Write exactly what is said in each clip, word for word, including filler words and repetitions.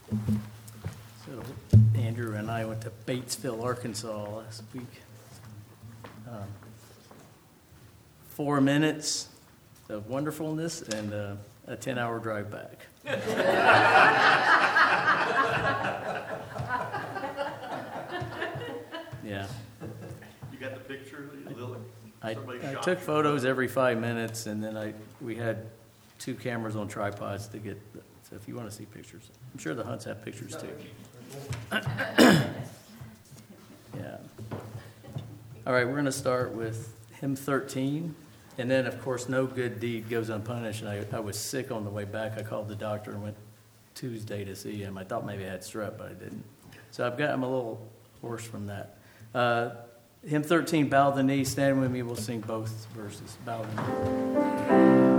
So Andrew and I went to Batesville, Arkansas last week. Um, four minutes of wonderfulness and uh, a ten-hour drive back. Yeah. You got the picture, Lily? I, I took photos every five minutes, and then I we had two cameras on tripods to get. The, so if you want to see pictures, I'm sure the Hunts have pictures too. Yeah. All right, we're going to start with hymn thirteen, and then of course, no good deed goes unpunished. And I, I was sick on the way back. I called the doctor and went Tuesday to see him. I thought maybe I had strep, but I didn't. So I've got I'm a little hoarse from that. Uh, Hymn thirteen, Bow the Knee. Stand with me, we'll sing both verses. Bow the knee.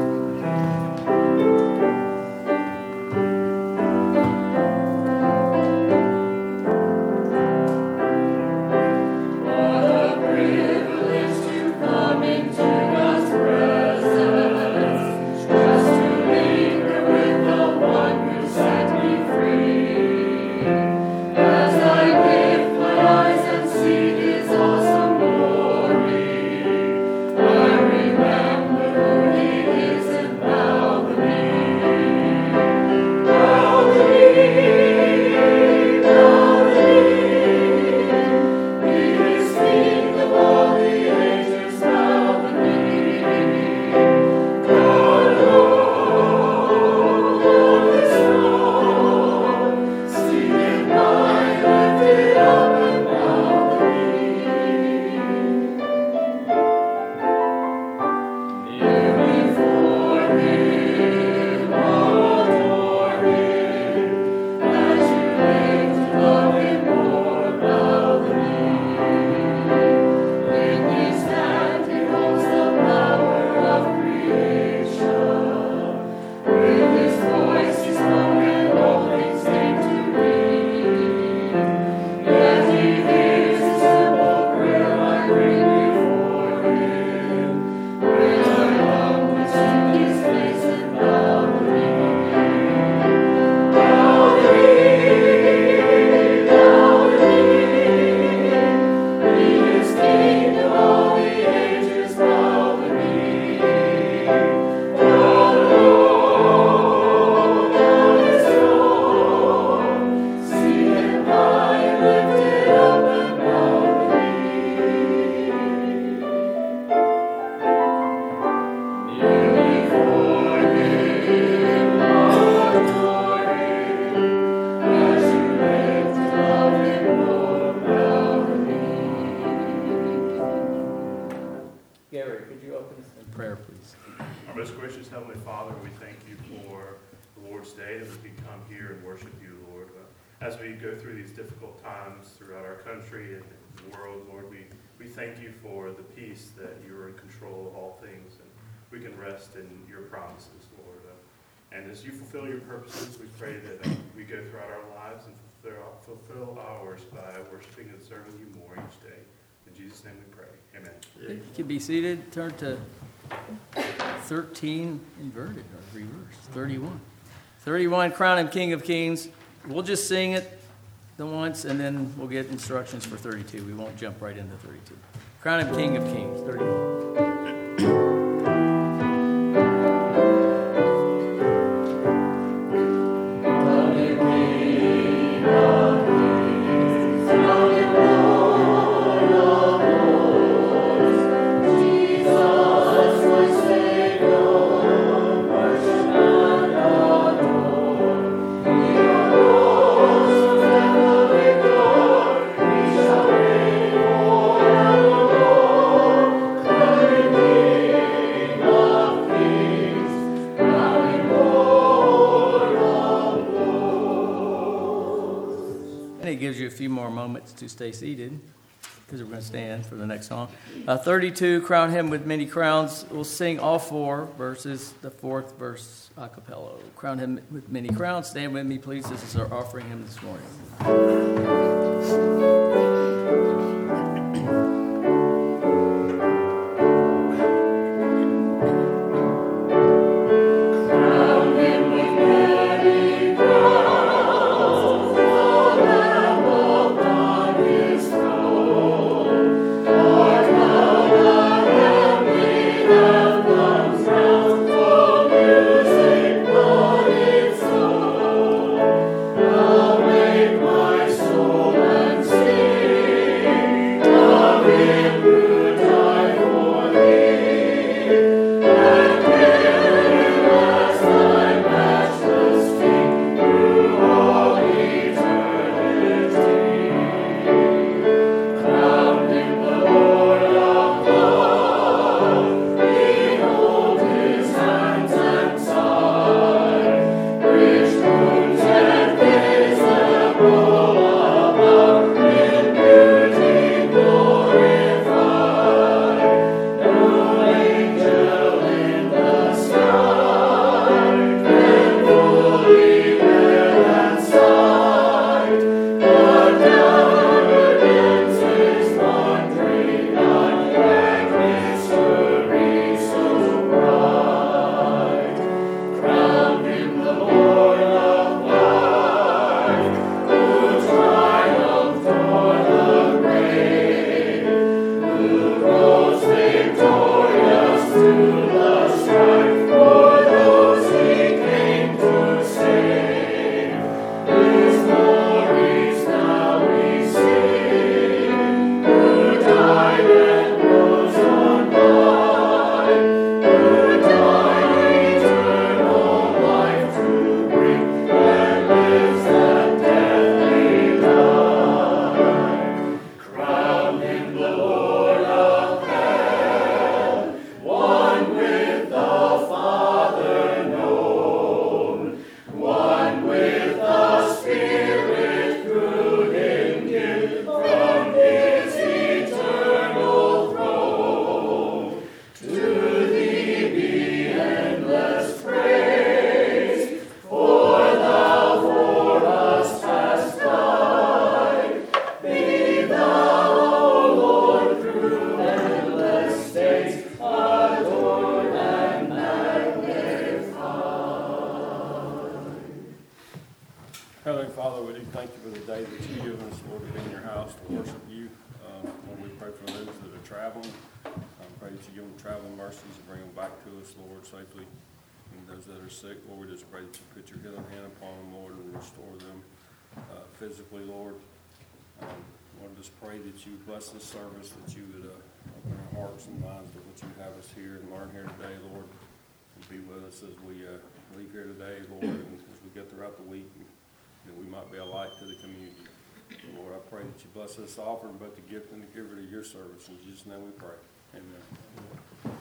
And as you fulfill your purposes, we pray that uh, we go throughout our lives and fulfill, fulfill ours by worshiping and serving you more each day. In Jesus' name we pray. Amen. You can be seated. Turn to thirteen, inverted or reversed. thirty-one. thirty-one, Crown Him King of Kings. We'll just sing it the once, and then we'll get instructions for thirty-two. We won't jump right into thirty-two. Crown Him King of Kings, thirty-one. To stay seated, because we're going to stand for the next song. Uh, thirty-two, Crown Him with Many Crowns. We'll sing all four verses, the fourth verse a cappella. Crown Him with Many Crowns. Stand with me, please. This is our offering hymn this morning. Crown him with many crowns. Heavenly Father, we do thank you for the day that you've given us, Lord, to be in your house, to worship you. Um, Lord, we pray for those that are traveling. Um, pray that you give them traveling mercies and bring them back to us, Lord, safely. And those that are sick, Lord, we just pray that you put your healing hand upon them, Lord, and restore them uh, physically, Lord. Um, Lord, just pray that you bless this service, that you would uh, open our hearts and minds to what you have us here and learn here today, Lord. And be with us as we uh, leave here today, Lord, and as we get throughout the week. That we might be a light to the community. And Lord, I pray that you bless this offering, both the gift and the giver to your service. In Jesus' name we pray. Amen.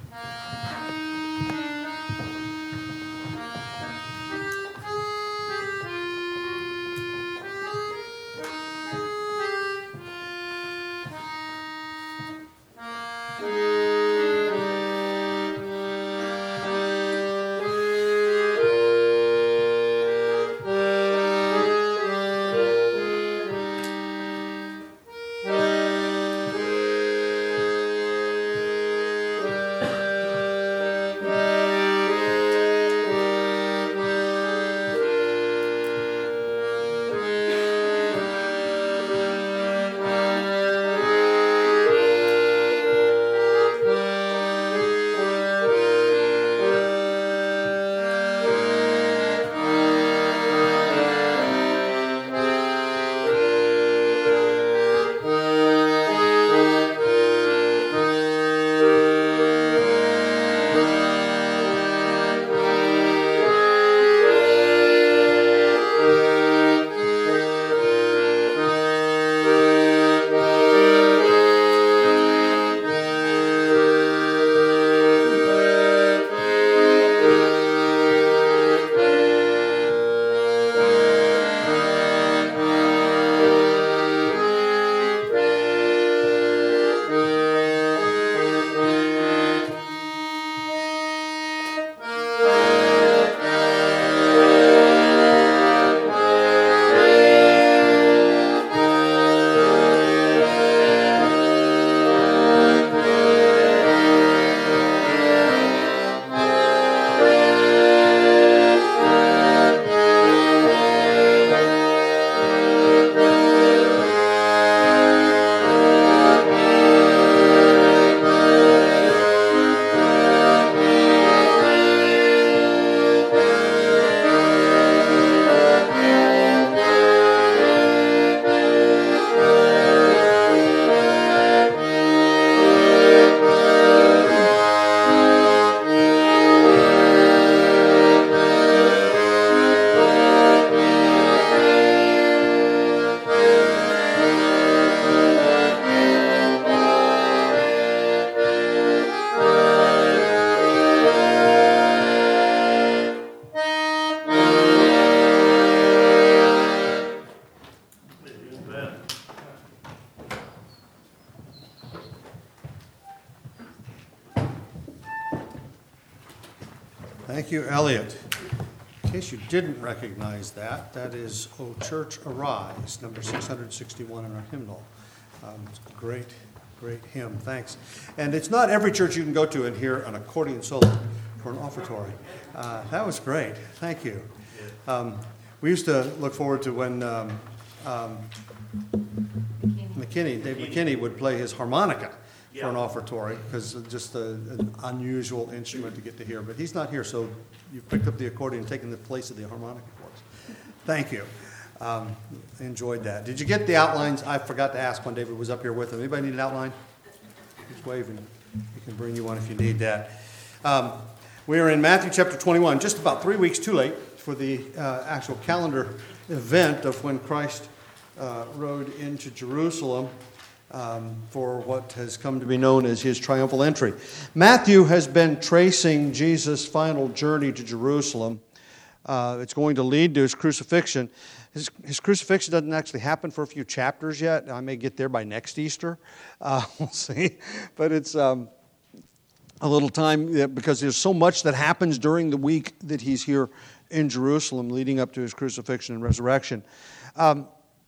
Thank you, Elliot. In case you didn't recognize that, that is O Church Arise, number six hundred sixty-one in our hymnal. Um, it's a great, great hymn. Thanks. And it's not every church you can go to and hear an accordion solo for an offertory. Uh, that was great. Thank you. Um, we used to look forward to when um, um, McKinney, Dave McKinney would play his harmonica for an offertory, because just a, an unusual instrument to get to hear. But he's not here, so you've picked up the accordion and taken the place of the harmonica for us. Thank you. Um, enjoyed that. Did you get the outlines? I forgot to ask when David was up here with him. Anybody need an outline? He's waving. He can bring you one if you need that. Um, we are in Matthew chapter twenty-one, just about three weeks too late for the uh, actual calendar event of when Christ uh, rode into Jerusalem. Um, for what has come to be known as his triumphal entry. Matthew has been tracing Jesus' final journey to Jerusalem. Uh, it's going to lead to his crucifixion. His, his crucifixion doesn't actually happen for a few chapters yet. I may get there by next Easter. Uh, we'll see. But it's um, a little time, yeah, because there's so much that happens during the week that he's here in Jerusalem leading up to his crucifixion and resurrection. Um,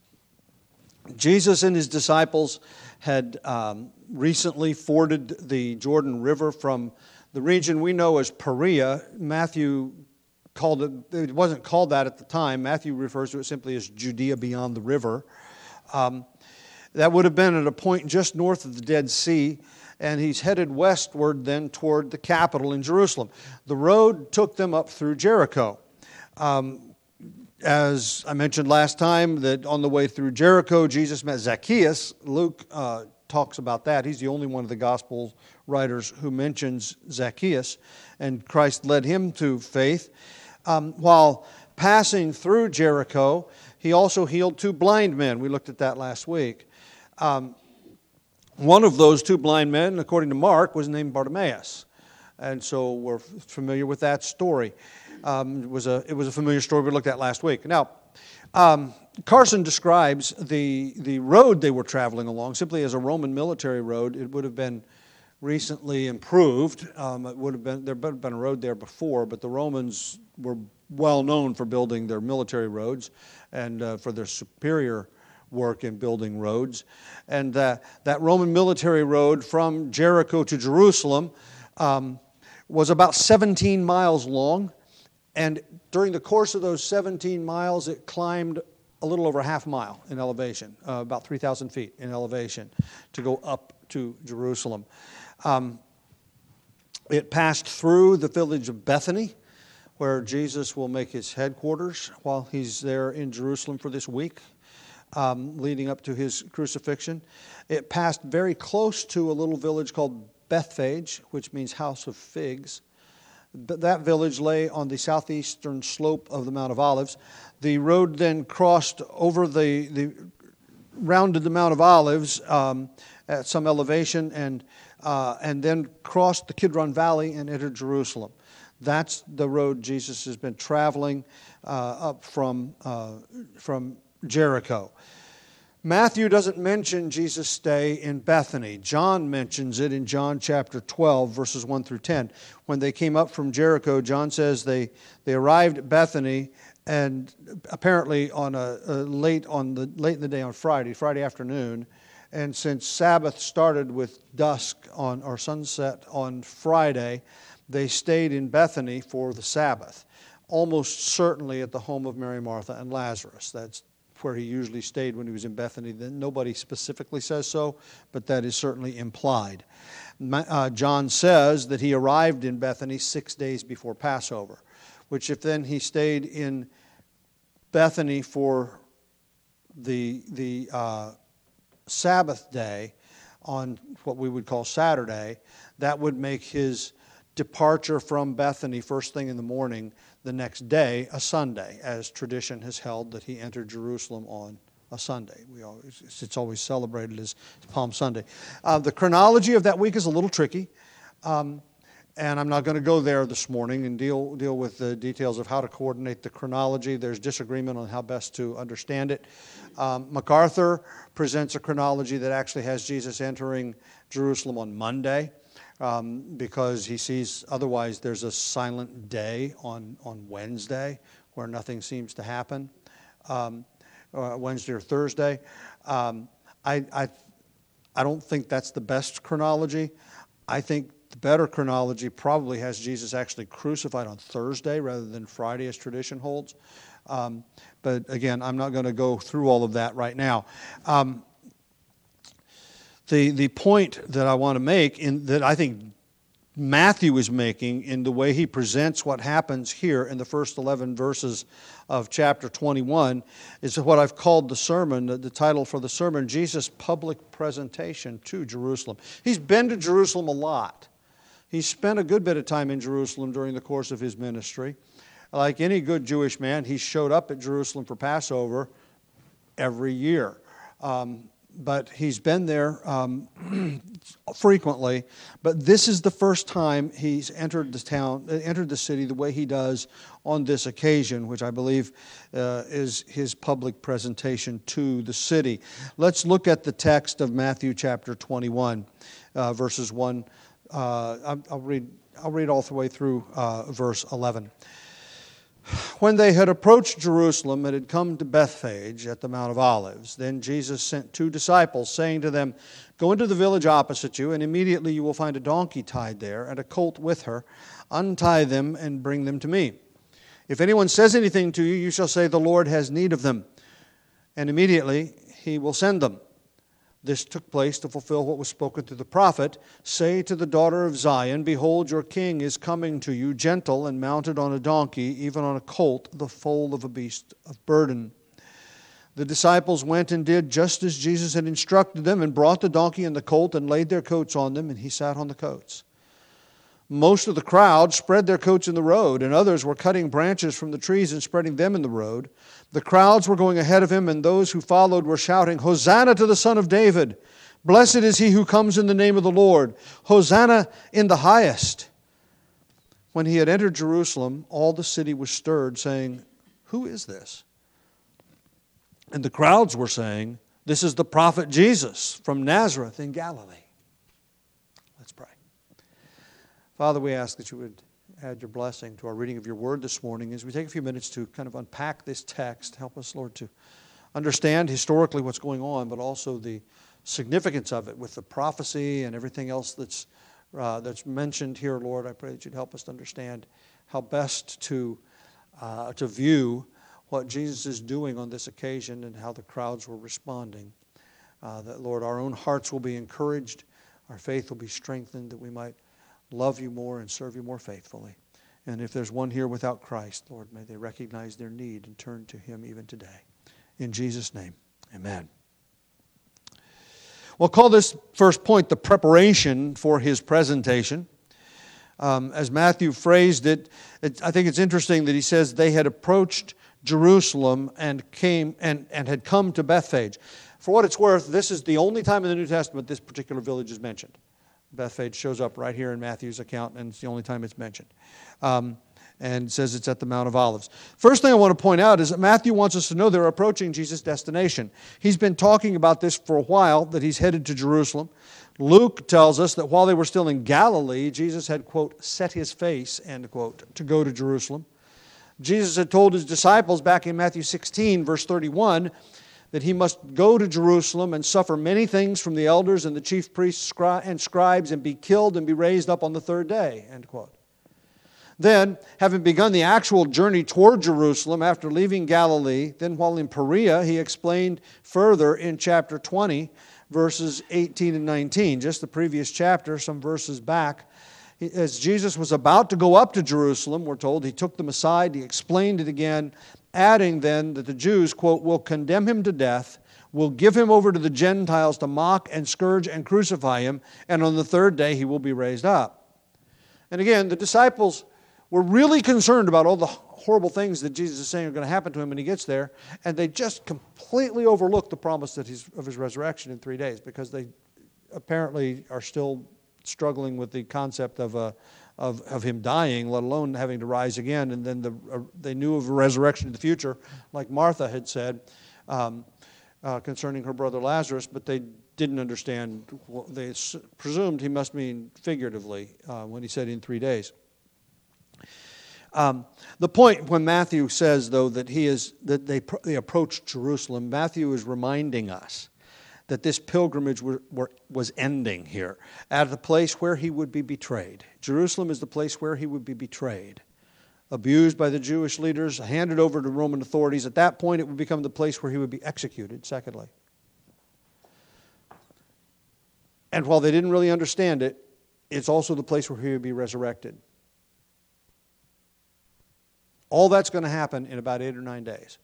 Jesus and his disciples had um, recently forded the Jordan River from the region we know as Perea. Matthew called it, it wasn't called that at the time. Matthew refers to it simply as Judea beyond the river. Um, that would have been at a point just north of the Dead Sea, and he's headed westward then toward the capital in Jerusalem. The road took them up through Jericho. Um, as I mentioned last time, that on the way through Jericho, Jesus met Zacchaeus. Luke uh, talks about that. He's the only one of the gospel writers who mentions Zacchaeus, and Christ led him to faith. Um, while passing through Jericho, he also healed two blind men. We looked at that last week. Um, one of those two blind men, according to Mark, was named Bartimaeus. And so we're familiar with that story. Um, it was a it was a familiar story we looked at last week. Now, um, Carson describes the the road they were traveling along simply as a Roman military road. It would have been recently improved. Um, it would have been there would have been a road there before, but the Romans were well known for building their military roads and uh, for their superior work in building roads. And uh, that Roman military road from Jericho to Jerusalem um, was about seventeen miles long. And during the course of those seventeen miles, it climbed a little over a half mile in elevation, uh, about three thousand feet in elevation, to go up to Jerusalem. Um, it passed through the village of Bethany, where Jesus will make his headquarters while he's there in Jerusalem for this week, um, leading up to his crucifixion. It passed very close to a little village called Bethphage, which means house of figs. But that village lay on the southeastern slope of the Mount of Olives. The road then crossed over the, the rounded the Mount of Olives um, at some elevation, and uh, and then crossed the Kidron Valley and entered Jerusalem. That's the road Jesus has been traveling uh, up from uh, from Jericho. Matthew doesn't mention Jesus' stay in Bethany. John mentions it in John chapter twelve, verses one through ten. When they came up from Jericho, John says they, they arrived at Bethany, and apparently on a, a late on the late in the day on Friday, Friday afternoon. And since Sabbath started with dusk on or sunset on Friday, they stayed in Bethany for the Sabbath, almost certainly at the home of Mary, Martha, and Lazarus. That's where he usually stayed when he was in Bethany. Then nobody specifically says so, but that is certainly implied. Uh, John says that he arrived in Bethany six days before Passover, which if then he stayed in Bethany for the the uh, Sabbath day on what we would call Saturday, that would make his departure from Bethany first thing in the morning the next day a Sunday, as tradition has held that he entered Jerusalem on a Sunday. We always, it's always celebrated as Palm Sunday. Uh, the chronology of that week is a little tricky, um, and I'm not going to go there this morning and deal deal with the details of how to coordinate the chronology. There's disagreement on how best to understand it. Um, MacArthur presents a chronology that actually has Jesus entering Jerusalem on Monday, Um, because he sees otherwise there's a silent day on, on Wednesday where nothing seems to happen, um, uh, Wednesday or Thursday. Um, I, I, I don't think that's the best chronology. I think the better chronology probably has Jesus actually crucified on Thursday rather than Friday as tradition holds. Um, but again, I'm not going to go through all of that right now. Um, The the point that I want to make, in that I think Matthew is making in the way he presents what happens here in the first eleven verses of chapter twenty-one, is what I've called the sermon, the, the title for the sermon, Jesus' Public Presentation to Jerusalem. He's been to Jerusalem a lot. He's spent a good bit of time in Jerusalem during the course of his ministry. Like any good Jewish man, he showed up at Jerusalem for Passover every year. Um, But he's been there um, frequently. But this is the first time he's entered the town, entered the city the way he does on this occasion, which I believe uh, is his public presentation to the city. Let's look at the text of Matthew chapter twenty-one, uh, verses one. Uh, I'll read. I'll read all the way through uh, verse eleven. When they had approached Jerusalem and had come to Bethphage at the Mount of Olives, then Jesus sent two disciples, saying to them, "Go into the village opposite you, and immediately you will find a donkey tied there and a colt with her. Untie them and bring them to me. If anyone says anything to you, you shall say, the Lord has need of them, and immediately he will send them. This took place to fulfill what was spoken through the prophet. Say to the daughter of Zion, behold, your king is coming to you, gentle and mounted on a donkey, even on a colt, the foal of a beast of burden. The disciples went and did just as Jesus had instructed them, and brought the donkey and the colt and laid their coats on them, and he sat on the coats. Most of the crowd spread their coats in the road, and others were cutting branches from the trees and spreading them in the road. The crowds were going ahead of him, and those who followed were shouting, Hosanna to the Son of David! Blessed is he who comes in the name of the Lord! Hosanna in the highest! When he had entered Jerusalem, all the city was stirred, saying, Who is this? And the crowds were saying, This is the prophet Jesus from Nazareth in Galilee. Let's pray. Father, we ask that you would add your blessing to our reading of your word this morning as we take a few minutes to kind of unpack this text. Help us, Lord, to understand historically what's going on, but also the significance of it with the prophecy and everything else that's uh, that's mentioned here, Lord. I pray that you'd help us to understand how best to uh, to view what Jesus is doing on this occasion and how the crowds were responding. Uh, that, Lord, our own hearts will be encouraged, our faith will be strengthened, that we might love you more and serve you more faithfully. And if there's one here without Christ, Lord, may they recognize their need and turn to him even today. In Jesus' name, amen. We'll call this first point the preparation for his presentation. Um, as Matthew phrased it, it, I think it's interesting that he says they had approached Jerusalem and came and, and had come to Bethphage. For what it's worth, this is the only time in the New Testament this particular village is mentioned. Bethphage shows up right here in Matthew's account, and it's the only time it's mentioned. Um, and says it's at the Mount of Olives. First thing I want to point out is that Matthew wants us to know they're approaching Jesus' destination. He's been talking about this for a while, that he's headed to Jerusalem. Luke tells us that while they were still in Galilee, Jesus had, quote, set his face, end quote, to go to Jerusalem. Jesus had told his disciples back in Matthew sixteen, verse thirty-one, that he must go to Jerusalem and suffer many things from the elders and the chief priests and scribes and be killed and be raised up on the third day, end quote. Then, having begun the actual journey toward Jerusalem after leaving Galilee, then while in Perea, he explained further in chapter twenty, verses eighteen and nineteen, just the previous chapter, some verses back. As Jesus was about to go up to Jerusalem, we're told, he took them aside, he explained it again, adding then that the Jews, quote, will condemn him to death, will give him over to the Gentiles to mock and scourge and crucify him, and on the third day he will be raised up. And again, the disciples were really concerned about all the horrible things that Jesus is saying are going to happen to him when he gets there, and they just completely overlooked the promise that he's, of his resurrection in three days because they apparently are still struggling with the concept of a Of, of him dying, let alone having to rise again. And then the, uh, they knew of a resurrection in the future, like Martha had said um, uh, concerning her brother Lazarus, but they didn't understand. They presumed he must mean figuratively uh, when he said in three days. Um, the point when Matthew says, though, that he is that they, they approached Jerusalem, Matthew is reminding us that this pilgrimage were, were, was ending here, at the place where he would be betrayed. Jerusalem is the place where he would be betrayed, abused by the Jewish leaders, handed over to Roman authorities. At that point, it would become the place where he would be executed, secondly. And while they didn't really understand it, it's also the place where he would be resurrected. All that's going to happen in about eight or nine days.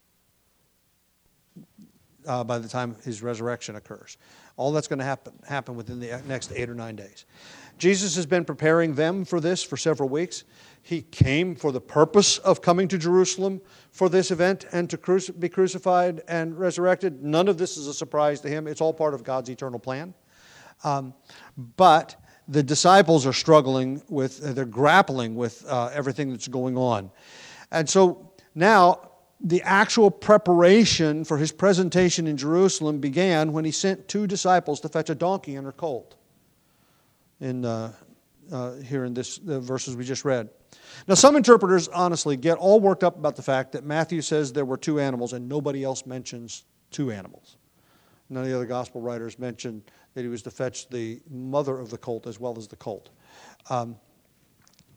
Uh, by the time his resurrection occurs. All that's going to happen happen within the next eight or nine days. Jesus has been preparing them for this for several weeks. He came for the purpose of coming to Jerusalem for this event and to cruci- be crucified and resurrected. None of this is a surprise to him. It's all part of God's eternal plan. Um, but the disciples are struggling with, uh, they're grappling with uh, everything that's going on. And so now, the actual preparation for his presentation in Jerusalem began when he sent two disciples to fetch a donkey and her colt. In uh, uh, here in this the verses we just read. Now, some interpreters honestly get all worked up about the fact that Matthew says there were two animals and nobody else mentions two animals. None of the other gospel writers mention that he was to fetch the mother of the colt as well as the colt. Um,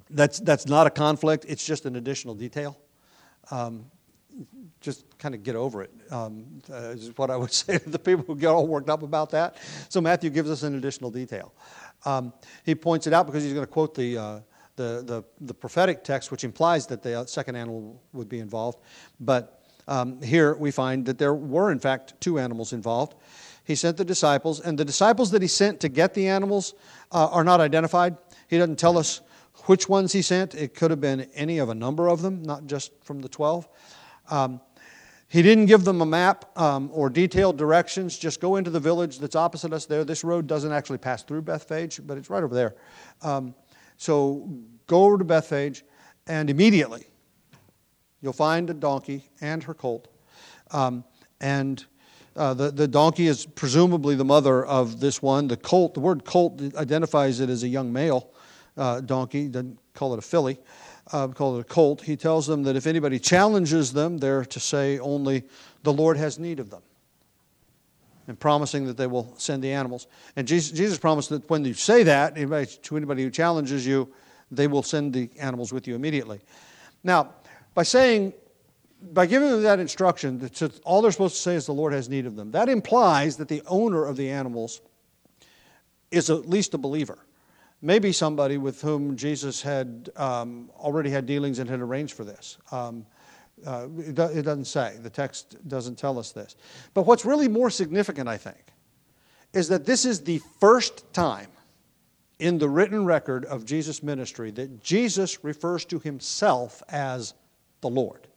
That's, that's not a conflict, it's just an additional detail. Um, just kind of get over it, um, uh, is what I would say to the people who get all worked up about that. So Matthew gives us an additional detail. Um, he points it out because he's going to quote the, uh, the, the, the prophetic text, which implies that the second animal would be involved. But um, here we find that there were, in fact, two animals involved. He sent the disciples, and the disciples that he sent to get the animals uh, are not identified. He doesn't tell us which ones he sent. It could have been any of a number of them, not just from the twelve. Um, he didn't give them a map um, or detailed directions. Just go into the village that's opposite us there. This road doesn't actually pass through Bethphage, but it's right over there. Um, so go over to Bethphage, and immediately you'll find a donkey and her colt. Um, and uh, the, the donkey is presumably the mother of this one. The colt, the word colt identifies it as a young male uh, donkey. Doesn't call it a filly. Uh, call it a colt. He tells them that if anybody challenges them, they're to say only, the Lord has need of them, and promising that they will send the animals. And Jesus, Jesus promised that when you say that, anybody, to anybody who challenges you, they will send the animals with you immediately. Now, by saying, by giving them that instruction, that all they're supposed to say is the Lord has need of them, that implies that the owner of the animals is at least a believer. Maybe somebody with whom Jesus had um, already had dealings and had arranged for this. Um, uh, it, do, it doesn't say. The text doesn't tell us this. But what's really more significant, I think, is that this is the first time in the written record of Jesus' ministry that Jesus refers to himself as the Lord.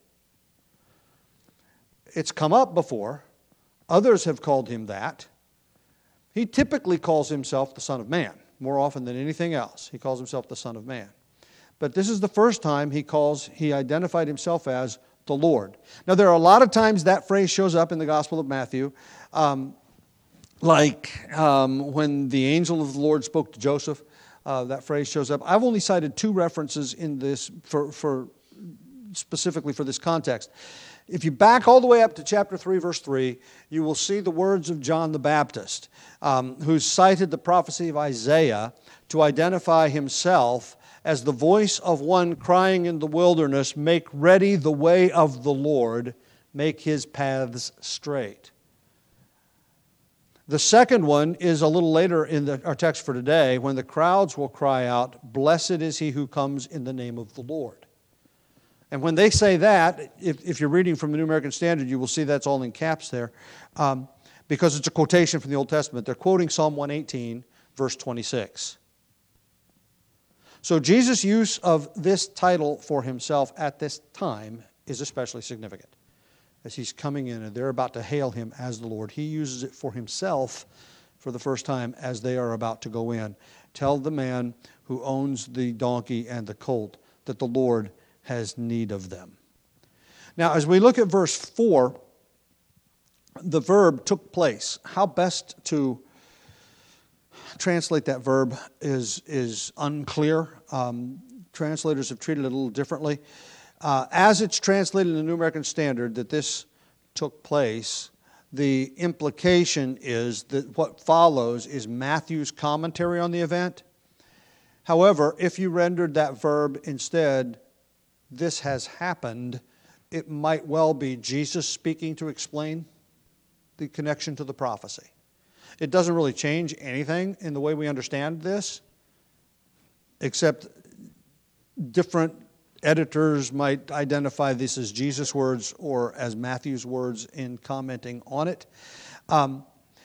It's come up before. Others have called him that. He typically calls himself the Son of Man. More often than anything else, he calls himself the Son of Man. But this is the first time he calls, he identified himself as the Lord. Now, there are a lot of times that phrase shows up in the Gospel of Matthew, um, like um, when the angel of the Lord spoke to Joseph, uh, that phrase shows up. I've only cited two references in this for, for specifically for this context. If you back all the way up to chapter three, verse three, you will see the words of John the Baptist, um, who cited the prophecy of Isaiah to identify himself as the voice of one crying in the wilderness, "Make ready the way of the Lord, make his paths straight." The second one is a little later in the, our text for today, when the crowds will cry out, "Blessed is he who comes in the name of the Lord." And when they say that, if, if you're reading from the New American Standard, you will see that's all in caps there, um, because it's a quotation from the Old Testament. They're quoting Psalm one eighteen, verse twenty-six. So Jesus' use of this title for himself at this time is especially significant. As he's coming in and they're about to hail him as the Lord, he uses it for himself for the first time as they are about to go in. Tell the man who owns the donkey and the colt that the Lord has need of them. Now, as we look at verse four, the verb took place. How best to translate that verb is, is unclear. Um, translators have treated it a little differently. Uh, as it's translated in the New American Standard that this took place, the implication is that what follows is Matthew's commentary on the event. However, if you rendered that verb instead, "This has happened," it might well be Jesus speaking to explain the connection to the prophecy. It doesn't really change anything in the way we understand this, except different editors might identify this as Jesus' words or as Matthew's words in commenting on it. Um,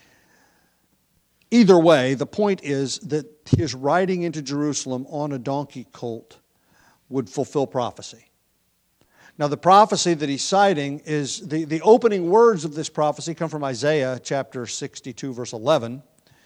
either way, the point is that his riding into Jerusalem on a donkey colt would fulfill prophecy. Now, the prophecy that he's citing is, the, the opening words of this prophecy come from Isaiah chapter sixty-two, verse eleven.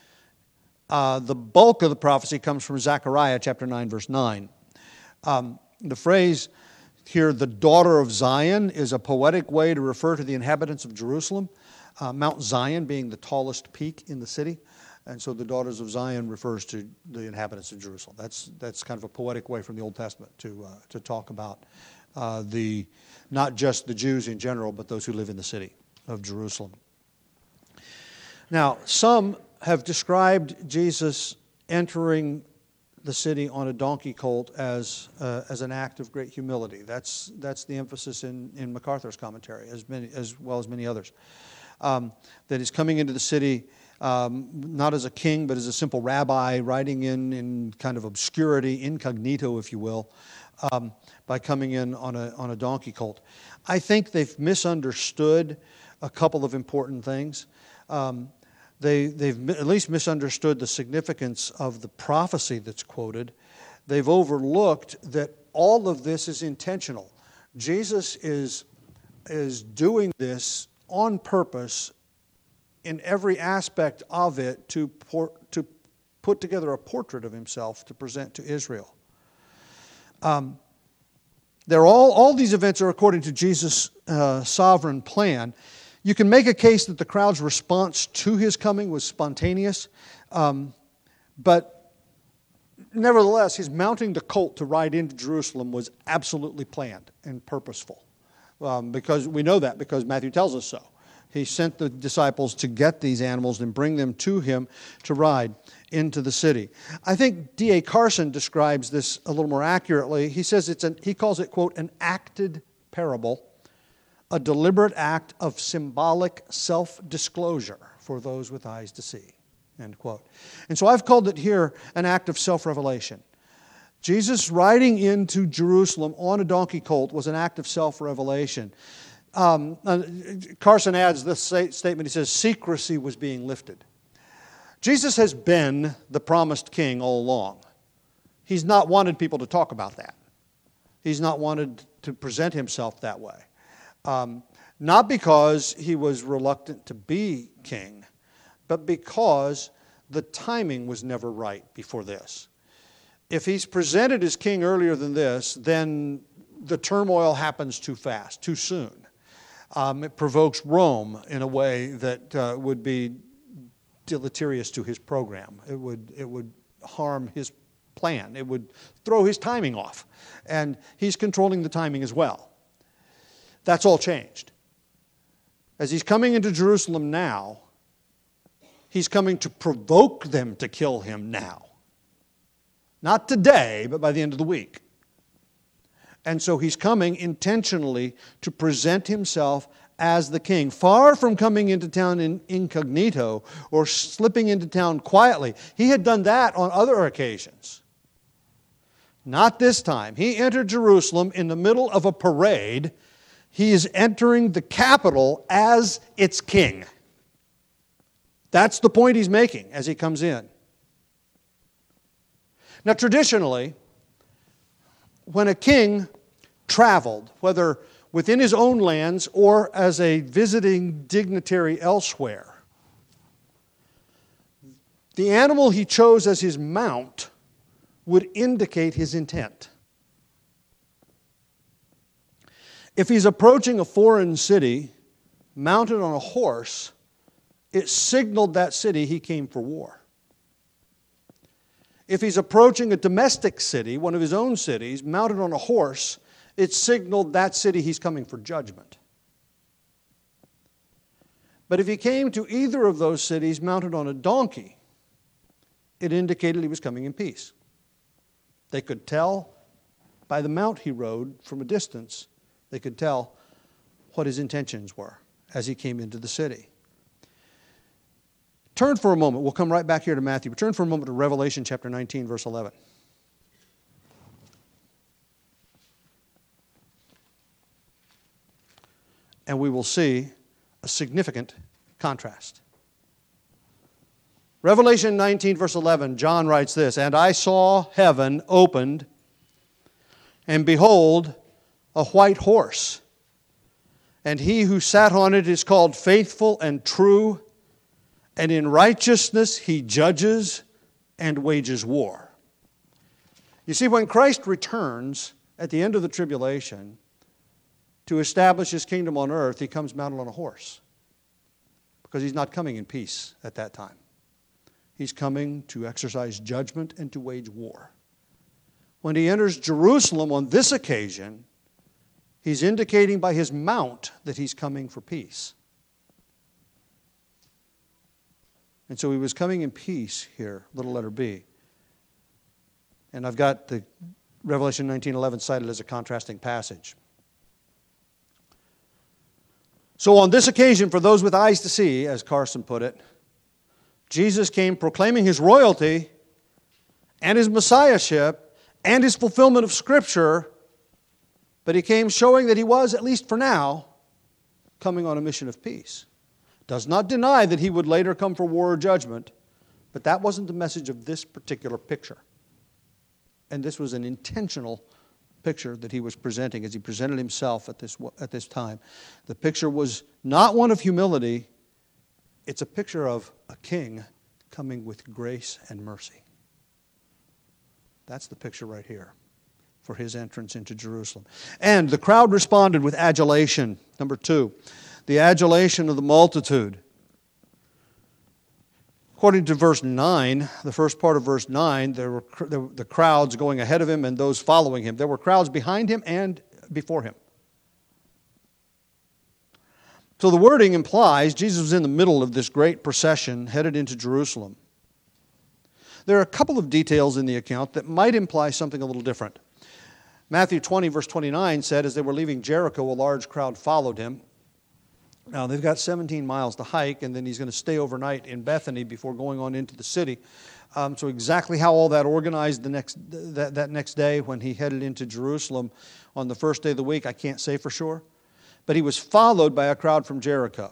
Uh, the bulk of the prophecy comes from Zechariah chapter nine, verse nine. Um, the phrase here, "the daughter of Zion," is a poetic way to refer to the inhabitants of Jerusalem, uh, Mount Zion being the tallest peak in the city. And so the daughters of Zion refers to the inhabitants of Jerusalem. That's that's kind of a poetic way from the Old Testament to uh, to talk about uh, the not just the Jews in general, but those who live in the city of Jerusalem. Now, some have described Jesus entering the city on a donkey colt as uh, as an act of great humility. That's that's the emphasis in, in MacArthur's commentary, as many as well as many others. Um, that he's coming into the city um, not as a king, but as a simple rabbi, riding in in kind of obscurity, incognito, if you will, um, by coming in on a on a donkey colt. I think they've misunderstood a couple of important things. Um, They, they've at least misunderstood the significance of the prophecy that's quoted. They've overlooked that all of this is intentional. Jesus is, is doing this on purpose in every aspect of it to, por- to put together a portrait of himself to present to Israel. Um, they're all, all these events are according to Jesus' uh, sovereign plan. You can make a case that the crowd's response to his coming was spontaneous, um, but nevertheless, his mounting the colt to ride into Jerusalem was absolutely planned and purposeful, um, because we know that because Matthew tells us so. He sent the disciples to get these animals and bring them to him to ride into the city. I think D A Carson describes this a little more accurately. He says it's an, he calls it, quote, an acted parable, a deliberate act of symbolic self-disclosure for those with eyes to see, end quote. And so I've called it here an act of self-revelation. Jesus riding into Jerusalem on a donkey colt was an act of self-revelation. Um, Carson adds this statement, he says, secrecy was being lifted. Jesus has been the promised king all along. He's not wanted people to talk about that. He's not wanted to present himself that way. Um, not because he was reluctant to be king, but because the timing was never right before this. If he's presented as king earlier than this, then the turmoil happens too fast, too soon. Um, it provokes Rome in a way that uh, would be deleterious to his program. It would, it would harm his plan. It would throw his timing off. And he's controlling the timing as well. That's all changed. As he's coming into Jerusalem now, he's coming to provoke them to kill him now. Not today, but by the end of the week. And so he's coming intentionally to present himself as the king, far from coming into town in incognito or slipping into town quietly. He had done that on other occasions. Not this time. He entered Jerusalem in the middle of a parade. He is entering the capital as its king. That's the point he's making as he comes in. Now, traditionally, when a king traveled, whether within his own lands or as a visiting dignitary elsewhere, the animal he chose as his mount would indicate his intent. If he's approaching a foreign city mounted on a horse, it signaled that city he came for war. If he's approaching a domestic city, one of his own cities, mounted on a horse, it signaled that city he's coming for judgment. But if he came to either of those cities mounted on a donkey, it indicated he was coming in peace. They could tell by the mount he rode from a distance, they could tell what his intentions were as he came into the city. Turn for a moment. We'll come right back here to Matthew. But turn for a moment to Revelation chapter nineteen, verse eleven. And we will see a significant contrast. Revelation nineteen, verse eleven, John writes this, "And I saw heaven opened, and behold, a white horse. And he who sat on it is called Faithful and True, and in righteousness he judges and wages war." You see, when Christ returns at the end of the tribulation to establish his kingdom on earth, he comes mounted on a horse. Because he's not coming in peace at that time. He's coming to exercise judgment and to wage war. When he enters Jerusalem on this occasion, he's indicating by his mount that he's coming for peace. And so he was coming in peace here, little letter B. And I've got the Revelation nineteen eleven cited as a contrasting passage. So on this occasion, for those with eyes to see, as Carson put it, Jesus came proclaiming his royalty and his messiahship and his fulfillment of Scripture, but he came showing that he was, at least for now, coming on a mission of peace. Does not deny that he would later come for war or judgment, but that wasn't the message of this particular picture. And this was an intentional picture that he was presenting as he presented himself at this, at this time. The picture was not one of humility. It's a picture of a king coming with grace and mercy. That's the picture right here for his entrance into Jerusalem. And the crowd responded with adulation. Number two, the adulation of the multitude. According to verse nine, the first part of verse nine, there were the crowds going ahead of him and those following him. There were crowds behind him and before him. So the wording implies Jesus was in the middle of this great procession headed into Jerusalem. There are a couple of details in the account that might imply something a little different. Matthew twenty, verse twenty-nine said, as they were leaving Jericho, a large crowd followed him. Now, they've got seventeen miles to hike, and then he's going to stay overnight in Bethany before going on into the city. Um, so exactly how all that organized the next that, that next day when he headed into Jerusalem on the first day of the week, I can't say for sure. But he was followed by a crowd from Jericho.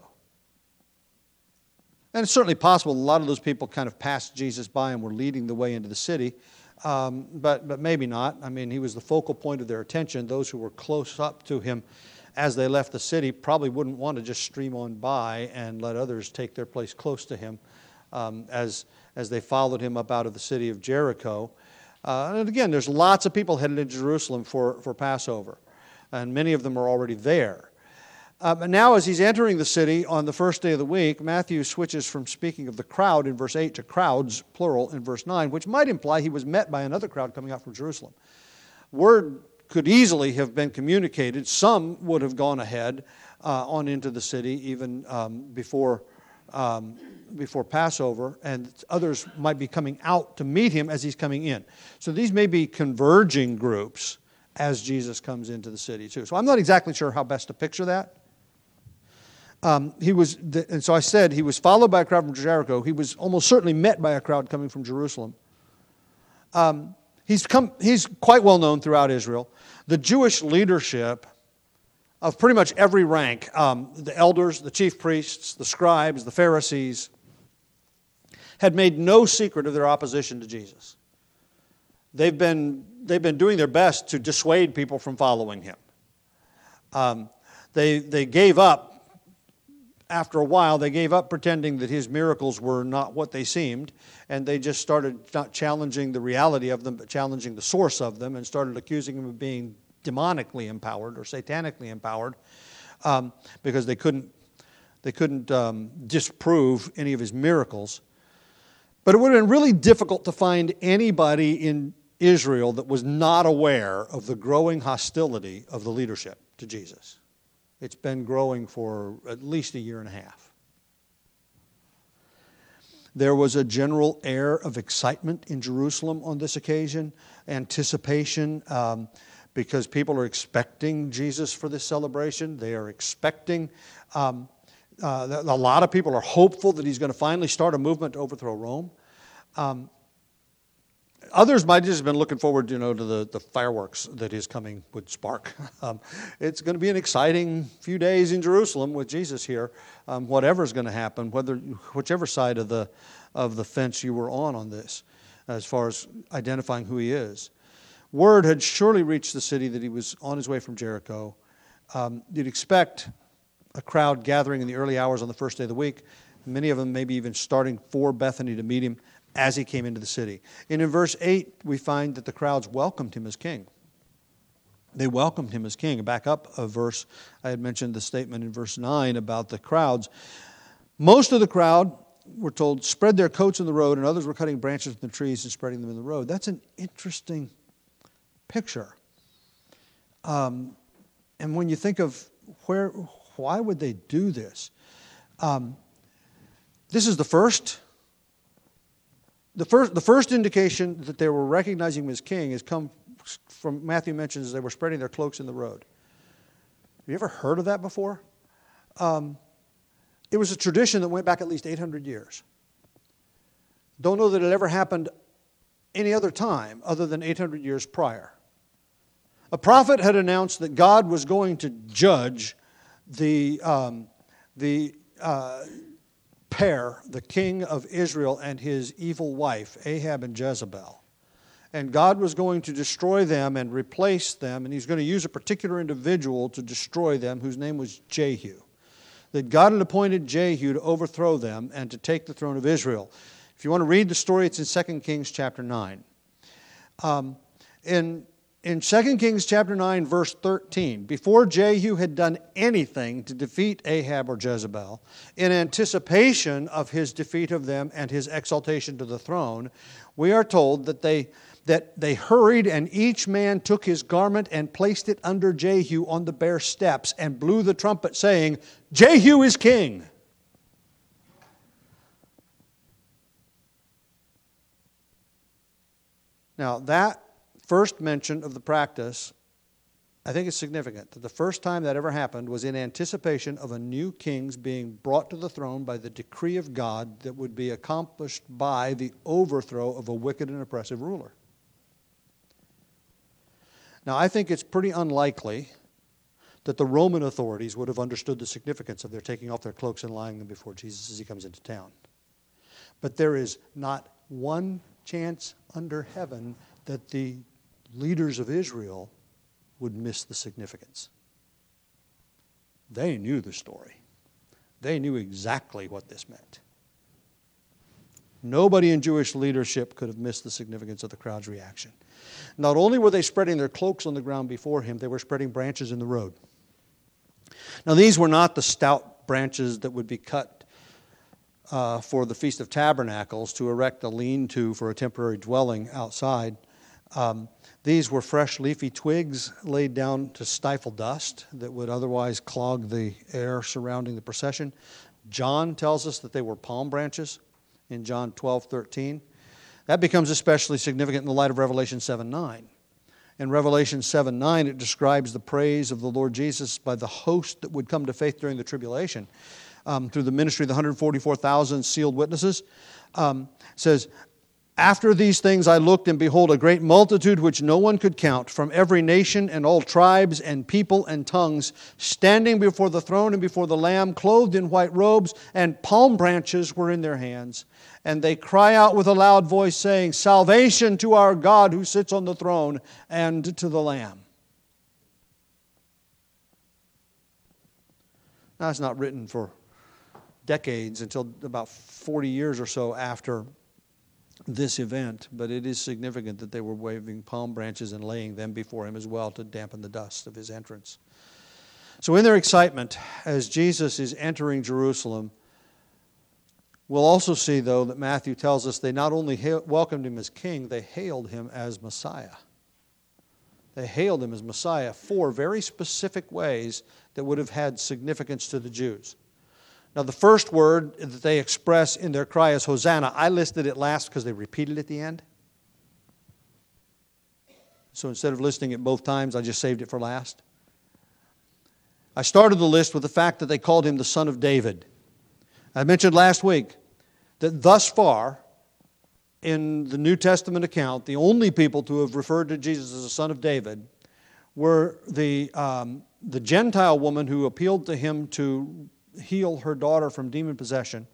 And it's certainly possible a lot of those people kind of passed Jesus by and were leading the way into the city. Um, but, but maybe not. I mean, he was the focal point of their attention. Those who were close up to him as they left the city probably wouldn't want to just stream on by and let others take their place close to him um, as, as they followed him up out of the city of Jericho. Uh, and again, there's lots of people headed into Jerusalem for, for Passover, and many of them are already there. Uh, but now as he's entering the city on the first day of the week, Matthew switches from speaking of the crowd in verse eight to crowds, plural, in verse nine, which might imply he was met by another crowd coming out from Jerusalem. Word could easily have been communicated. Some would have gone ahead uh, on into the city even um, before, um, before Passover, and others might be coming out to meet him as he's coming in. So these may be converging groups as Jesus comes into the city too. So I'm not exactly sure how best to picture that. Um, he was, and so I said he was followed by a crowd from Jericho. He was almost certainly met by a crowd coming from Jerusalem. Um, He's come. He's quite well known throughout Israel. The Jewish leadership of pretty much every rank, um, the elders, the chief priests, the scribes, the Pharisees, had made no secret of their opposition to Jesus. They've been, they've been doing their best to dissuade people from following him. Um, they, they gave up. After a while, they gave up pretending that his miracles were not what they seemed, and they just started not challenging the reality of them, but challenging the source of them, and started accusing him of being demonically empowered or satanically empowered, um, because they couldn't they couldn't um, disprove any of his miracles. But it would have been really difficult to find anybody in Israel that was not aware of the growing hostility of the leadership to Jesus. It's been growing for at least a year and a half. There was a general air of excitement in Jerusalem on this occasion, anticipation, um, because people are expecting Jesus for this celebration. They are expecting, um, uh, a lot of people are hopeful that he's going to finally start a movement to overthrow Rome. Um, Others might have just been looking forward, you know, to the, the fireworks that his coming would spark. Um, it's going to be an exciting few days in Jerusalem with Jesus here. Um, whatever's going to happen, whether whichever side of the of the fence you were on on this, as far as identifying who he is. Word had surely reached the city that he was on his way from Jericho. Um, you'd expect a crowd gathering in the early hours on the first day of the week. Many of them maybe even starting for Bethany to meet him as he came into the city. And in verse eight, we find that the crowds welcomed him as king. They welcomed him as king. Back up a verse, I had mentioned the statement in verse nine about the crowds. Most of the crowd, we're told, spread their coats in the road, and others were cutting branches from the trees and spreading them in the road. That's an interesting picture. Um, and when you think of where, why would they do this? Um, this is the first the first, the first indication that they were recognizing him as king has come from, Matthew mentions, they were spreading their cloaks in the road. Have you ever heard of that before? Um, it was a tradition that went back at least eight hundred years. Don't know that it ever happened any other time other than eight hundred years prior. A prophet had announced that God was going to judge the, um, the uh, pair, the king of Israel and his evil wife, Ahab and Jezebel. And God was going to destroy them and replace them, and he's going to use a particular individual to destroy them, whose name was Jehu. That God had appointed Jehu to overthrow them and to take the throne of Israel. If you want to read the story, it's in Second Kings chapter nine. Um, in, in Second Kings chapter nine, verse thirteen, before Jehu had done anything to defeat Ahab or Jezebel, in anticipation of his defeat of them and his exaltation to the throne, we are told that they, that they hurried and each man took his garment and placed it under Jehu on the bare steps and blew the trumpet, saying, "Jehu is king." Now, that first mention of the practice, I think is significant. That the first time that ever happened was in anticipation of a new king's being brought to the throne by the decree of God that would be accomplished by the overthrow of a wicked and oppressive ruler. Now, I think it's pretty unlikely that the Roman authorities would have understood the significance of their taking off their cloaks and lying them before Jesus as he comes into town. But there is not one chance under heaven that the leaders of Israel would miss the significance. They knew the story. They knew exactly what this meant. Nobody in Jewish leadership could have missed the significance of the crowd's reaction. Not only were they spreading their cloaks on the ground before him, they were spreading branches in the road. Now, these were not the stout branches that would be cut Uh, for the Feast of Tabernacles to erect a lean-to for a temporary dwelling outside. Um, these were fresh leafy twigs laid down to stifle dust that would otherwise clog the air surrounding the procession. John tells us that they were palm branches in John twelve thirteen. That becomes especially significant in the light of Revelation seven nine. In Revelation seven nine, it describes the praise of the Lord Jesus by the host that would come to faith during the tribulation. Um, through the ministry of the one hundred forty-four thousand sealed witnesses. Um, says, "After these things I looked, and behold, a great multitude which no one could count, from every nation and all tribes and people and tongues, standing before the throne and before the Lamb, clothed in white robes, and palm branches were in their hands. And they cry out with a loud voice, saying, 'Salvation to our God who sits on the throne and to the Lamb.'" Now, it's not written for decades, until about forty years or so after this event, but it is significant that they were waving palm branches and laying them before him as well to dampen the dust of his entrance. So in their excitement, as Jesus is entering Jerusalem, we'll also see, though, that Matthew tells us they not only hail, welcomed him as king, they hailed him as Messiah. They hailed him as Messiah four very specific ways that would have had significance to the Jews. Now, the first word that they express in their cry is Hosanna. I listed it last because they repeated it at the end. So instead of listing it both times, I just saved it for last. I started the list with the fact that they called him the Son of David. I mentioned last week that thus far, in the New Testament account, the only people to have referred to Jesus as the Son of David were the, um, the Gentile woman who appealed to him to heal her daughter from demon possession,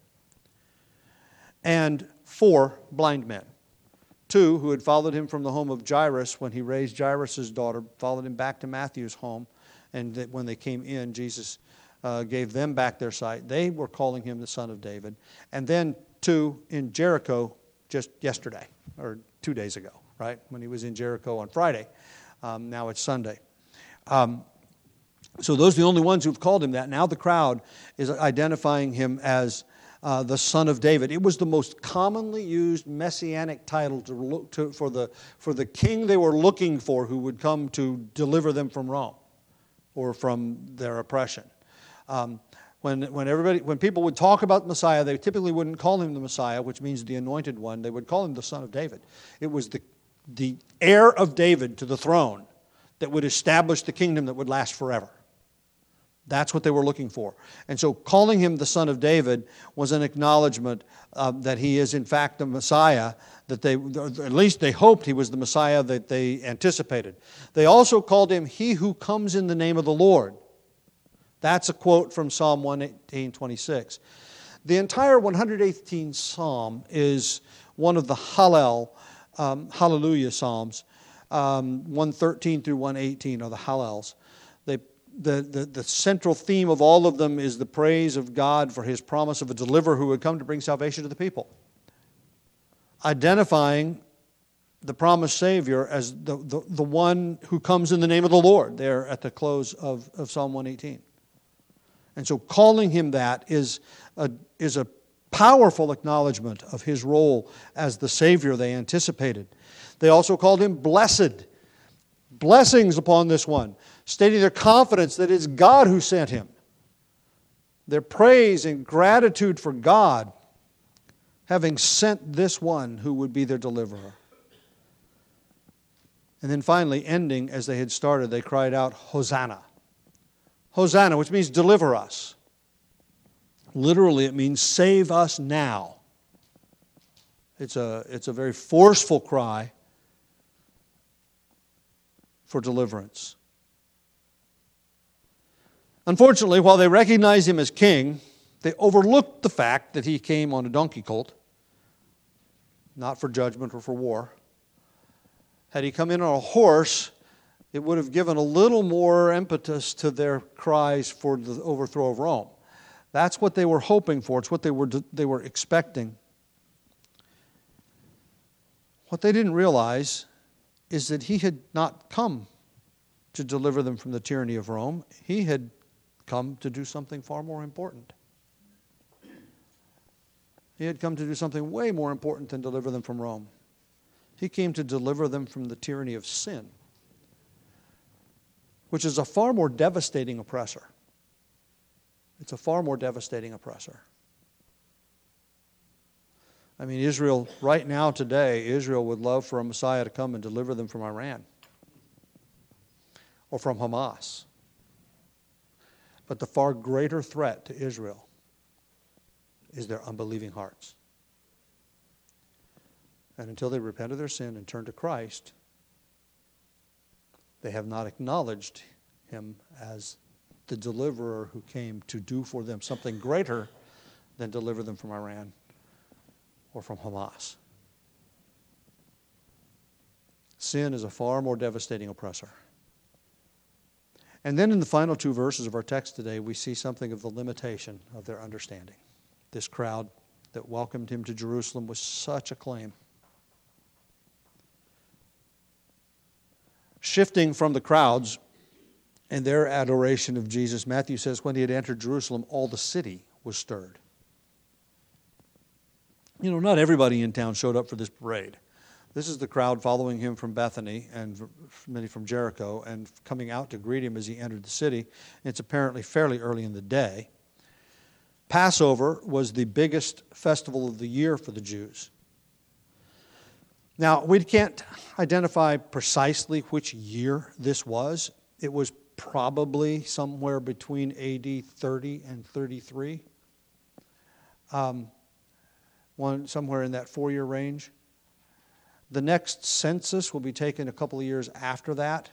and four blind men. Two who had followed him from the home of Jairus when he raised Jairus' daughter, followed him back to Matthew's home, and that when they came in, Jesus uh, gave them back their sight. They were calling him the Son of David. And then two in Jericho just yesterday, or two days ago, right? When he was in Jericho on Friday. Um, now it's Sunday. Um, So those are the only ones who've called him that. Now the crowd is identifying him as uh, the Son of David. It was the most commonly used messianic title to look to, for, the, for the king they were looking for who would come to deliver them from Rome or from their oppression. Um, When, when everybody, when people would talk about Messiah, they typically wouldn't call him the Messiah, which means the anointed one. They would call him the Son of David. It was the, the heir of David to the throne that would establish the kingdom that would last forever. That's what they were looking for. And so calling him the Son of David was an acknowledgement uh, that he is in fact the Messiah, that they, at least they hoped he was the Messiah that they anticipated. They also called him He Who Comes in the Name of the Lord. That's a quote from Psalm one eighteen, twenty-six. The entire one hundred eighteenth Psalm is one of the Hallel, um, Hallelujah Psalms. Um, one thirteen through one eighteen are the Hallels. They, the, the, the central theme of all of them is the praise of God for His promise of a deliverer who would come to bring salvation to the people. Identifying the promised Savior as the, the, the one who comes in the name of the Lord there at the close of, of Psalm one eighteen. And so calling him that is a, is a powerful acknowledgement of his role as the Savior they anticipated. They also called him blessed. Blessings upon this one, stating their confidence that it's God who sent him. Their praise and gratitude for God having sent this one who would be their deliverer. And then finally, ending as they had started, they cried out, Hosanna. Hosanna, which means deliver us. Literally, it means save us now. It's a, it's a very forceful cry for deliverance. Unfortunately, while they recognized him as king, they overlooked the fact that he came on a donkey colt, not for judgment or for war. Had he come in on a horse, it would have given a little more impetus to their cries for the overthrow of Rome. That's what they were hoping for. It's what they were, they were expecting. What they didn't realize is that he had not come to deliver them from the tyranny of Rome. He had come to do something far more important. He had come to do something way more important than deliver them from Rome. He came to deliver them from the tyranny of sin, which is a far more devastating oppressor. It's a far more devastating oppressor. I mean, Israel, right now, today, Israel would love for a Messiah to come and deliver them from Iran or from Hamas. But the far greater threat to Israel is their unbelieving hearts. And until they repent of their sin and turn to Christ, they have not acknowledged him as the deliverer who came to do for them something greater than deliver them from Iran or from Hamas. Sin is a far more devastating oppressor. And then in the final two verses of our text today, we see something of the limitation of their understanding. This crowd that welcomed him to Jerusalem with such acclaim. Shifting from the crowds and their adoration of Jesus, Matthew says, when he had entered Jerusalem, all the city was stirred. You know, not everybody in town showed up for this parade. This is the crowd following him from Bethany and many from Jericho and coming out to greet him as he entered the city. It's apparently fairly early in the day. Passover was the biggest festival of the year for the Jews. Now, we can't identify precisely which year this was. It was probably somewhere between A D thirty and thirty-three. Um, one, somewhere in that four-year range. The next census will be taken a couple of years after that.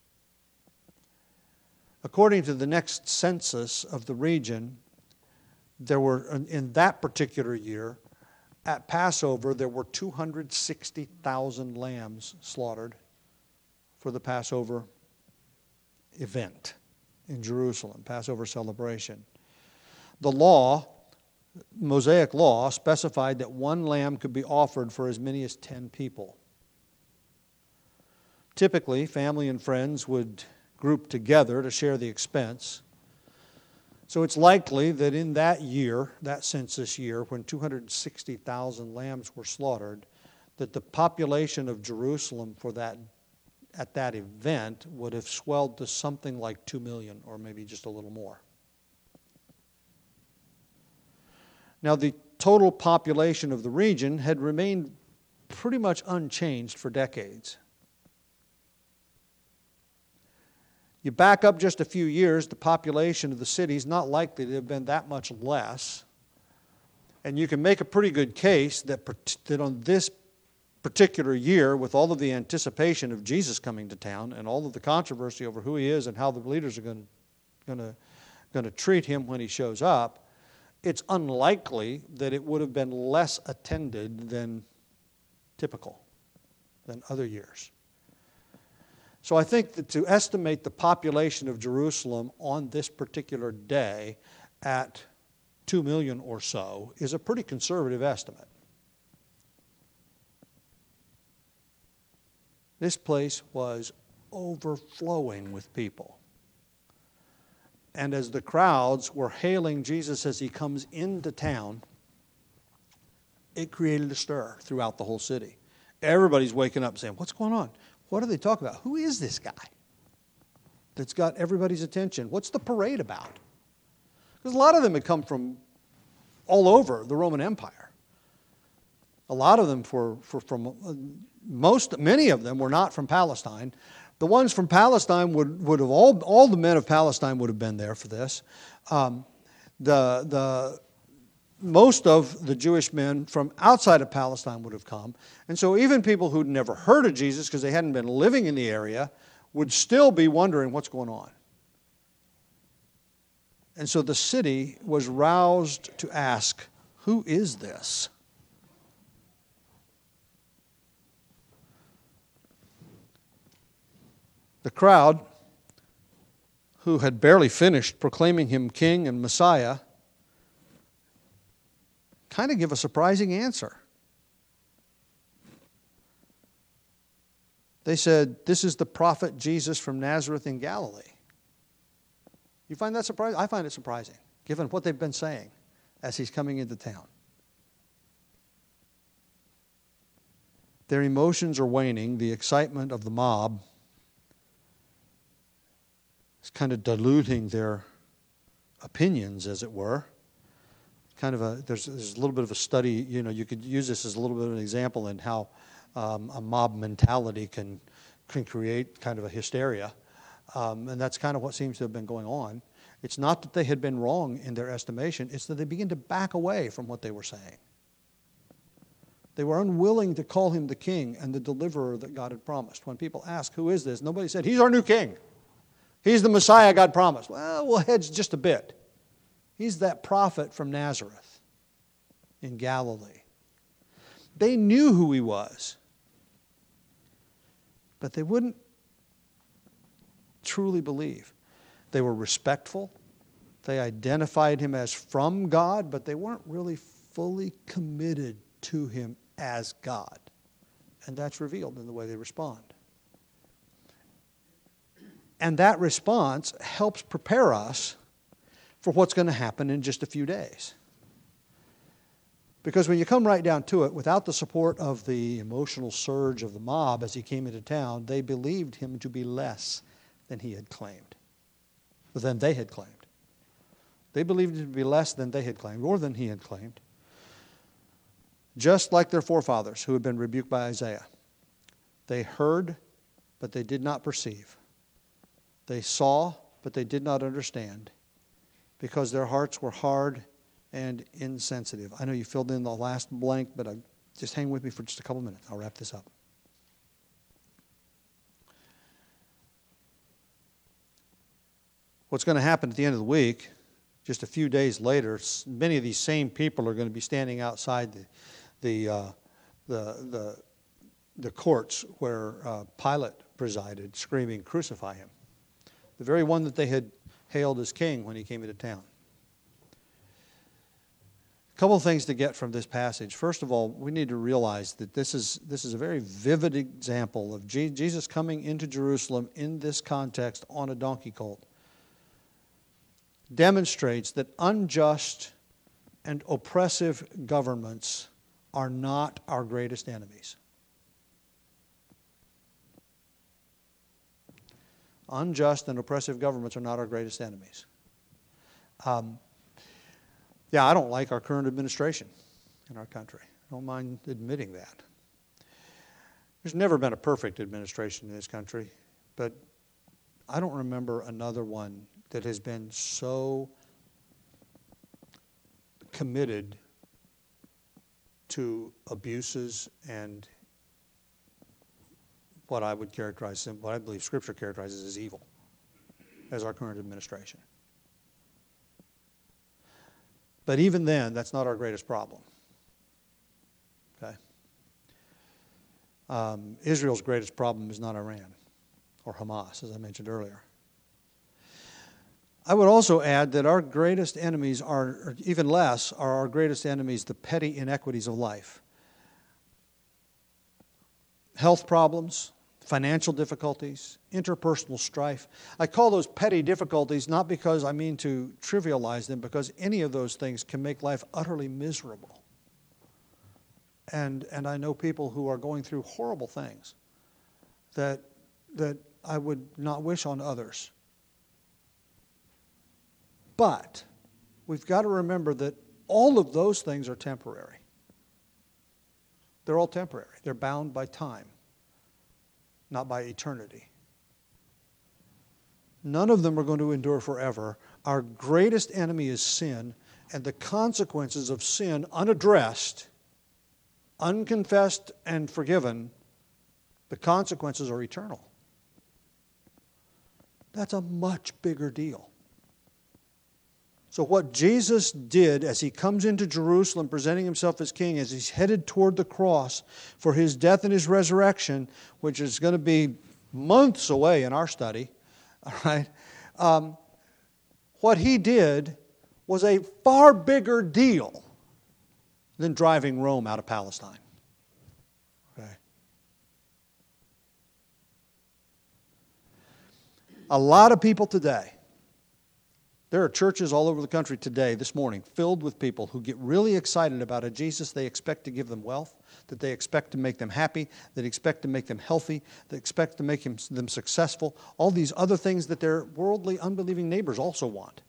According to the next census of the region, there were, in that particular year, at Passover, there were two hundred sixty thousand lambs slaughtered for the Passover event in Jerusalem, Passover celebration. The law, Mosaic law, specified that one lamb could be offered for as many as ten people. Typically, family and friends would group together to share the expense. So it's likely that in that year, that census year, when two hundred sixty thousand lambs were slaughtered, that the population of Jerusalem for that at that event would have swelled to something like two million, or maybe just a little more. Now, the total population of the region had remained pretty much unchanged for decades. You back up just a few years, the population of the city is not likely to have been that much less. And you can make a pretty good case that, that on this particular year, with all of the anticipation of Jesus coming to town and all of the controversy over who he is and how the leaders are going to, going to, going to treat him when he shows up, it's unlikely that it would have been less attended than typical, than other years. So I think that to estimate the population of Jerusalem on this particular day at two million or so is a pretty conservative estimate. This place was overflowing with people. And as the crowds were hailing Jesus as he comes into town, it created a stir throughout the whole city. Everybody's waking up saying, what's going on? What are they talking about? Who is this guy that's got everybody's attention? What's the parade about? Because a lot of them had come from all over the Roman Empire. A lot of them were, were from, uh, most, many of them were not from Palestine. The ones from Palestine would, would have, all, all the men of Palestine would have been there for this. Um, the, the, most of the Jewish men from outside of Palestine would have come. And so even people who'd never heard of Jesus because they hadn't been living in the area would still be wondering what's going on. And so the city was roused to ask, who is this? The crowd, who had barely finished proclaiming him king and Messiah, kind of give a surprising answer. They said, this is the prophet Jesus from Nazareth in Galilee. You find that surprising? I find it surprising, given what they've been saying as he's coming into town. Their emotions are waning. The excitement of the mob is kind of diluting their opinions, as it were. Kind of a there's, there's a little bit of a study. You know, you could use this as a little bit of an example in how um, a mob mentality can can create kind of a hysteria, um, and that's kind of what seems to have been going on. It's not that they had been wrong in their estimation; it's that they began to back away from what they were saying. They were unwilling to call him the king and the deliverer that God had promised. When people ask, "Who is this?" nobody said, "He's our new king. He's the Messiah God promised." Well, we'll hedge just a bit. He's that prophet from Nazareth in Galilee. They knew who he was, but they wouldn't truly believe. They were respectful. They identified him as from God, but they weren't really fully committed to him as God. And that's revealed in the way they respond. And that response helps prepare us for what's going to happen in just a few days. Because when you come right down to it, without the support of the emotional surge of the mob as he came into town, they believed him to be less than he had claimed, than they had claimed. They believed him to be less than they had claimed, or than he had claimed. Just like their forefathers who had been rebuked by Isaiah. They heard, but they did not perceive. They saw, but they did not understand, because their hearts were hard and insensitive. I know you filled in the last blank, but I, just hang with me for just a couple minutes. I'll wrap this up. What's going to happen at the end of the week, just a few days later, many of these same people are going to be standing outside the the uh, the, the the courts where uh, Pilate presided, screaming, "Crucify him!" The very one that they had hailed as king when he came into town. A couple of things to get from this passage. First of all, we need to realize that this is this is a very vivid example of Je- Jesus coming into Jerusalem in this context on a donkey colt. Demonstrates that unjust and oppressive governments are not our greatest enemies. Unjust and oppressive governments are not our greatest enemies. Um, Yeah, I don't like our current administration in our country. I don't mind admitting that. There's never been a perfect administration in this country, but I don't remember another one that has been so committed to abuses and what I would characterize, what I believe Scripture characterizes as evil, as our current administration. But even then, that's not our greatest problem. Okay? Um, Israel's greatest problem is not Iran or Hamas, as I mentioned earlier. I would also add that our greatest enemies are, or even less, are our greatest enemies the petty inequities of life. Health problems, financial difficulties, interpersonal strife. I call those petty difficulties not because I mean to trivialize them, because any of those things can make life utterly miserable. And and I know people who are going through horrible things that that I would not wish on others. But we've got to remember that all of those things are temporary. They're all temporary. They're bound by time, not by eternity. None of them are going to endure forever. Our greatest enemy is sin, and the consequences of sin unaddressed, unconfessed, and forgiven, the consequences are eternal. That's a much bigger deal. So what Jesus did as he comes into Jerusalem presenting himself as king, as he's headed toward the cross for his death and his resurrection, which is going to be months away in our study, all right, um, what he did was a far bigger deal than driving Rome out of Palestine. Okay. A lot of people today, there are churches all over the country today, this morning, filled with people who get really excited about a Jesus they expect to give them wealth, that they expect to make them happy, that expect to make them healthy, that expect to make him, them successful, all these other things that their worldly, unbelieving neighbors also want.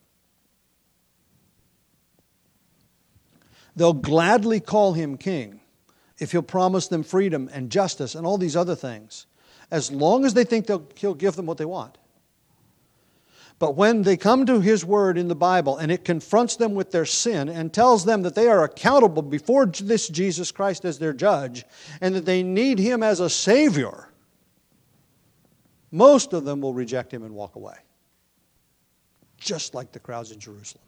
They'll gladly call him king if he'll promise them freedom and justice and all these other things, as long as they think they'll, he'll give them what they want. But when they come to his word in the Bible and it confronts them with their sin and tells them that they are accountable before this Jesus Christ as their judge and that they need him as a Savior, most of them will reject him and walk away. Just like the crowds in Jerusalem.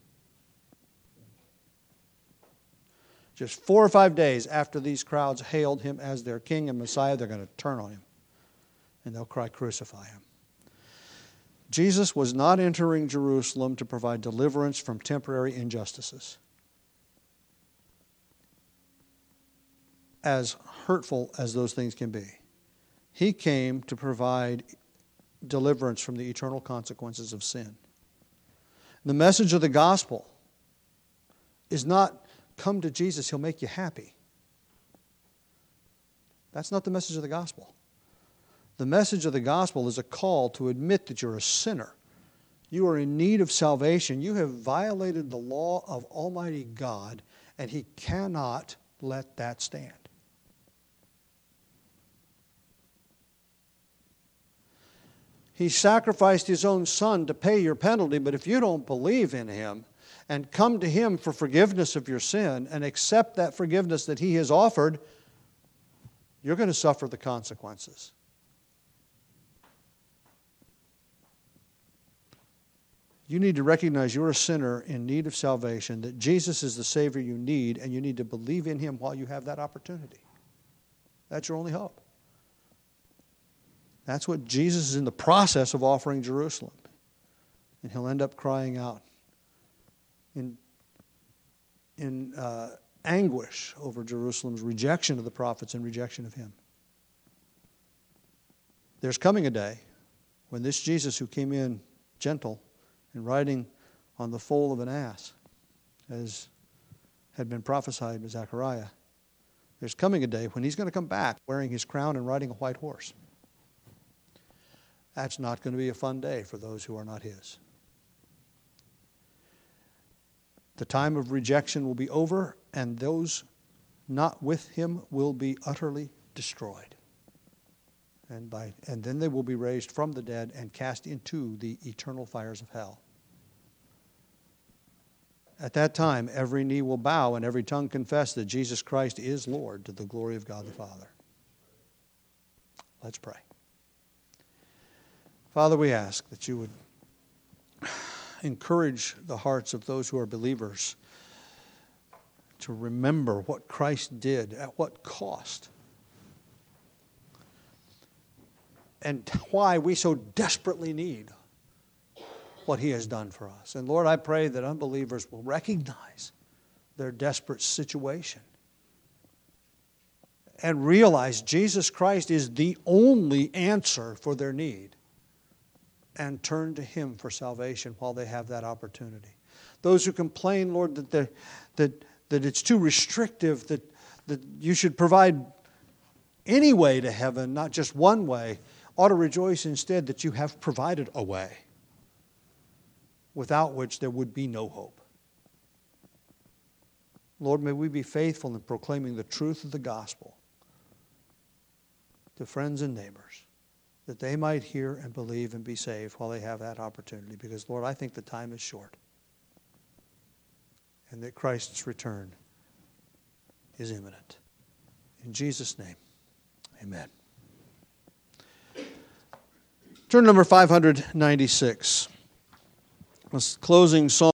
Just four or five days after these crowds hailed him as their king and Messiah, they're going to turn on him and they'll cry, "Crucify him." Jesus was not entering Jerusalem to provide deliverance from temporary injustices. As hurtful as those things can be, he came to provide deliverance from the eternal consequences of sin. The message of the gospel is not, come to Jesus, he'll make you happy. That's not the message of the gospel. The message of the gospel is a call to admit that you're a sinner. You are in need of salvation. You have violated the law of Almighty God, and he cannot let that stand. He sacrificed his own son to pay your penalty, but if you don't believe in him and come to him for forgiveness of your sin and accept that forgiveness that he has offered, you're going to suffer the consequences. You need to recognize you're a sinner in need of salvation, that Jesus is the Savior you need, and you need to believe in him while you have that opportunity. That's your only hope. That's what Jesus is in the process of offering Jerusalem. And he'll end up crying out in, in uh, anguish over Jerusalem's rejection of the prophets and rejection of him. There's coming a day when this Jesus who came in gentle and riding on the foal of an ass, as had been prophesied by Zechariah, there's coming a day when he's going to come back wearing his crown and riding a white horse. That's not going to be a fun day for those who are not his. The time of rejection will be over, and those not with him will be utterly destroyed. And, by, and then they will be raised from the dead and cast into the eternal fires of hell. At that time, every knee will bow and every tongue confess that Jesus Christ is Lord, to the glory of God the Father. Let's pray. Father, we ask that you would encourage the hearts of those who are believers to remember what Christ did, at what cost, and why we so desperately need what he has done for us. And Lord, I pray that unbelievers will recognize their desperate situation and realize Jesus Christ is the only answer for their need, and turn to him for salvation while they have that opportunity. Those who complain, Lord, that the, that that it's too restrictive, that that you should provide any way to heaven, not just one way, ought to rejoice instead that you have provided a way without which there would be no hope. Lord, may we be faithful in proclaiming the truth of the gospel to friends and neighbors, that they might hear and believe and be saved while they have that opportunity. Because, Lord, I think the time is short, and that Christ's return is imminent. In Jesus' name, amen. Turn to number five hundred ninety-six. This closing song.